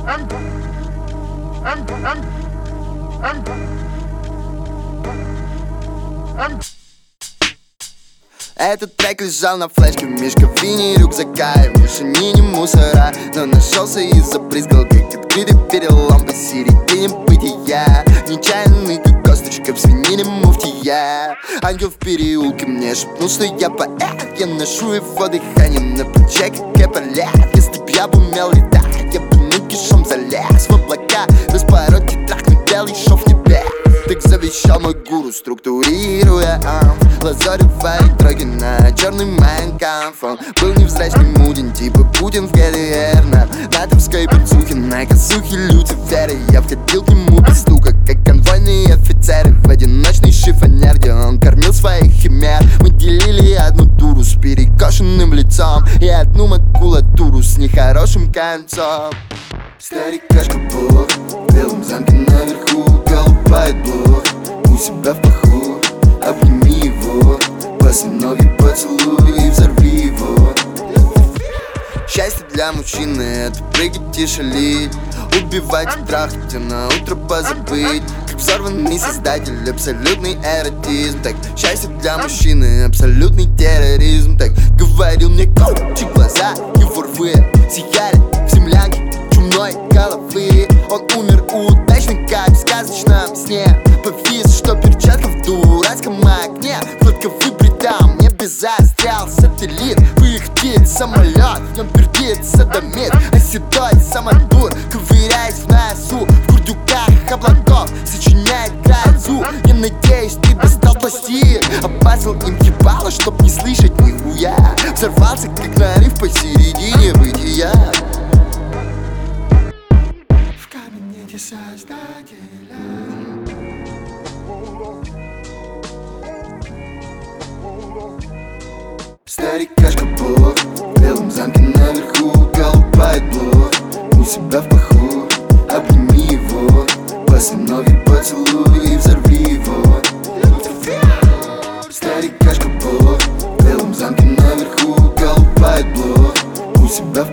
Этот трек лежал на флешке в мешковине рюкзака и в мешанине мусора, но нашелся и забрызгал, как открытый перелом посередине бытия. Нечаянный, как косточка в свинине муфтия. Ангел в переулке мне шепнул, что я поэт. Я ношу его дыхание на плече, как эполет. Если б я бы умел летать, я бы нагишом залез в облака, распороть тетрадь, белый шов небес. Так завещал мой гуру, структурируя лазоревые дороги на черный Майнкамф. Он был невзрачный, муден, типа Путин в ГДР. На натовской бицухе, на косухе Люцифера. Я входил к нему без стука, как конвойные офицеры, в одиночный шифонер, где он кормил своих химер. Мы делили одну дуру с перекошенным лицом и одну макулатуру с нехорошим концом. Старикашка Бог в белом замке наверху колупает блок у себя в паху. Обними его, босые ноги поцелуй и взорви его. Счастье для мужчины — это прыгать и шалить, убивать и трахать, а на утро позабыть. Как взорванный создатель, абсолютный эротизм. Так, счастье для мужчины — абсолютный терроризм. Так говорил мне коучи, глаза его рвы сияли в землянке чумной головы. Он умер удачника в сказочном сне. Повис, что перчатка в дурацком окне. Кладка выбрита, мне застрял сателлит. Пыхтит самолет, в нем пердит садомит. А седой самодур, ковыряясь в носу, в курдюках облаков сочиняет грозу. Я надеюсь, ты достал пластир, обмазал им ебало, чтоб не слышать нихуя. Взорвался, как нарыв посередине бытия. В кабинете создателя. Старикашка Бог в белом замке наверху колупает блок у себя в паху. Обними его, босые ноги поцелуй и взорви его. Старикашка Бог в белом замке наверху колупает блок у себя в